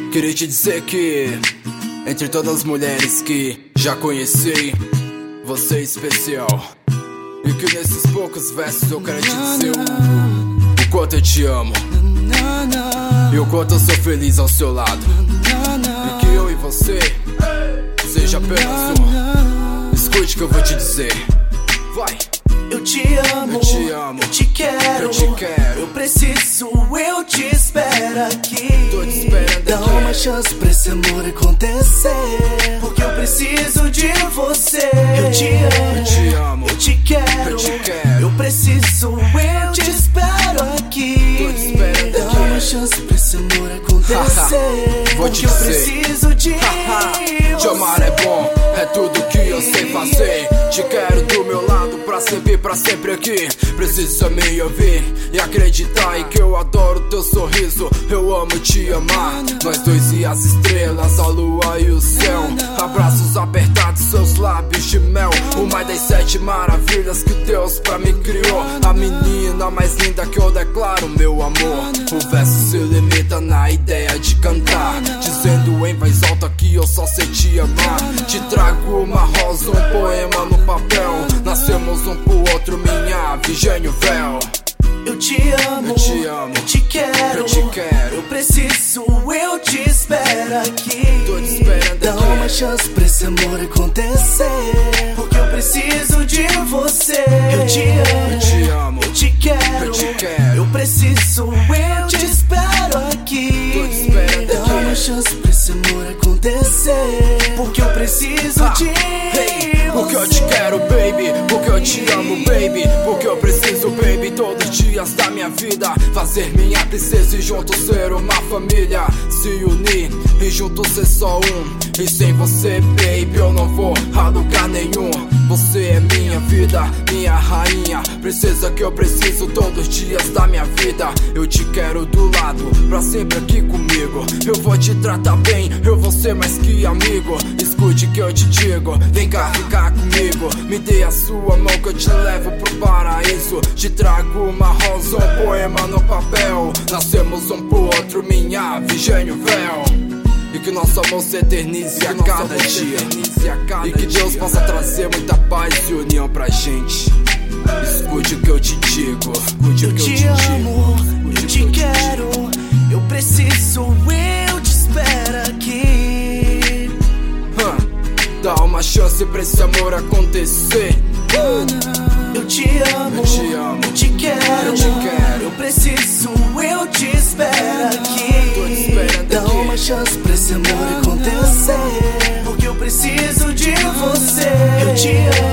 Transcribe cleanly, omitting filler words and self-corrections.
Queria te dizer que entre todas as mulheres que já conheci, você é especial. E que nesses poucos versos eu quero te dizer o quanto eu te amo e o quanto eu sou feliz ao seu lado. E que eu e você seja apenas um. Escute o que eu vou te dizer. Vai! Eu te amo, eu te quero, eu preciso, eu te espero aqui. Tô te esperando Dá aqui. uma chance pra esse amor acontecer, porque eu preciso de você. Eu te amo, eu te quero, eu preciso, eu te espero aqui. Tô te esperando Dá aqui. uma chance pra esse amor acontecer, Vou te porque eu dizer. preciso de Te amar é bom, é tudo que eu sei fazer. Te quero do meu lado pra sempre aqui. Precisa me ouvir e acreditar em que eu adoro teu sorriso. Eu amo te amar, nós dois e as estrelas, a lua e o céu. Abraços apertados, seus lábios de mel. Uma das 7 maravilhas que Deus pra mim criou. A menina mais linda que eu declaro meu amor. O verso se limita na ideia de cantar, dizendo em voz alta que eu só sei te amar. Te trago uma rosa, um poema no papel. Nascemos um pro outro, minha Virgínio Véu. Eu te amo, eu te quero, eu preciso, eu te espero aqui. Tô te esperando Dá aqui. uma chance pra esse amor acontecer, porque eu preciso de você. Eu te amo, eu te quero, eu preciso, eu te espero aqui. Tô te esperando Dá aqui. uma chance pra esse amor acontecer, porque eu preciso de Hey, porque eu te quero, baby, porque eu te amo, baby, porque eu preciso, baby, todos os dias da minha vida fazer minha princesa e juntos ser uma família. Se unir e juntos ser só um. E sem você, baby, eu não vou a lugar nenhum. Você é minha vida, minha rainha, princesa que eu preciso todos os dias da minha vida. Eu te quero do lado, pra sempre aqui comigo. Eu vou te tratar bem, eu vou ser mais que amigo. Escute que eu te digo, vem cá ficar comigo. Me dê a sua mão que eu te levo pro paraíso. Te trago uma rosa, um poema no papel. Nascemos um pro outro, minha Virgínio Véu. E que nosso amor se eternize a cada dia. E que Deus possa trazer muita paz e união pra gente. Escute o que eu te digo, escute o que eu te amo, digo. eu te quero, eu preciso, eu te espero aqui. Dá uma chance pra esse amor acontecer. Eu te amo, eu te quero, eu preciso, eu te espero aqui. Tô te esperando Dá aqui. uma chance pra esse amor acontecer, porque eu preciso de você. Eu te